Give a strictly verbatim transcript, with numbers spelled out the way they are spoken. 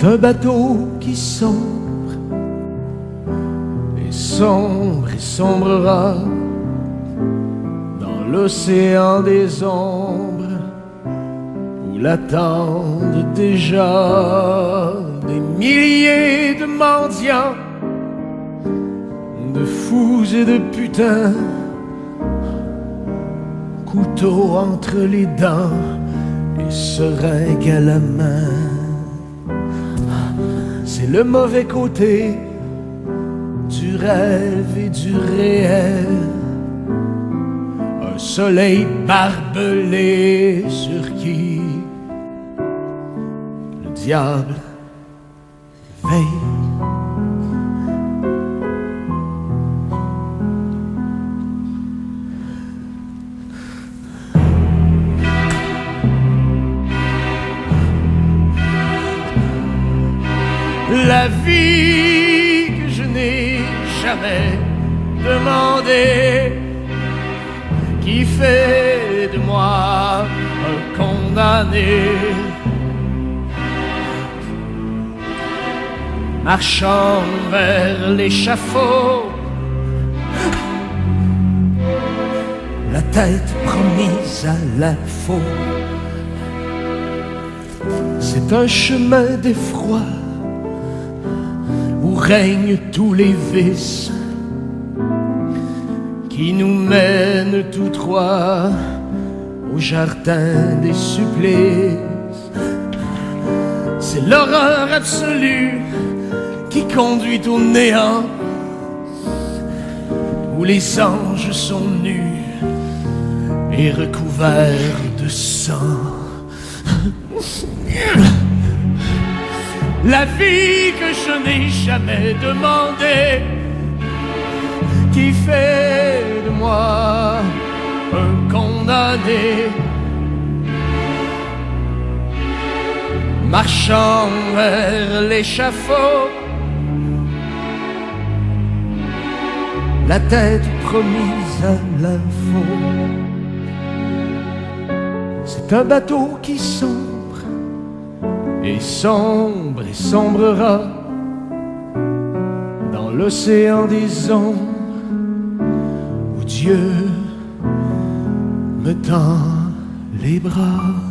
C'est un bateau qui sombre et sombre et sombrera dans l'océan des ombres où l'attendent déjà des milliers de mendiants, de fous et de putains, couteau entre les dents et seringue à la main. C'est le mauvais côté du rêve et du réel, un soleil barbelé sur qui le diable veille. La vie que je n'ai jamais demandée, qui fait de moi un condamné, marchant vers l'échafaud, la tête promise à la faute. C'est un chemin d'effroi où règnent tous les vices, qui nous mènent tous trois au jardin des supplices. C'est l'horreur absolue qui conduit au néant, où les anges sont nus et recouverts de sang. La vie que je n'ai jamais demandée, qui fait de moi un condamné, marchant vers l'échafaud, la tête promise à l'info. C'est un bateau qui sombre et sombre et sombrera dans l'océan des ombres où Dieu me tend les bras.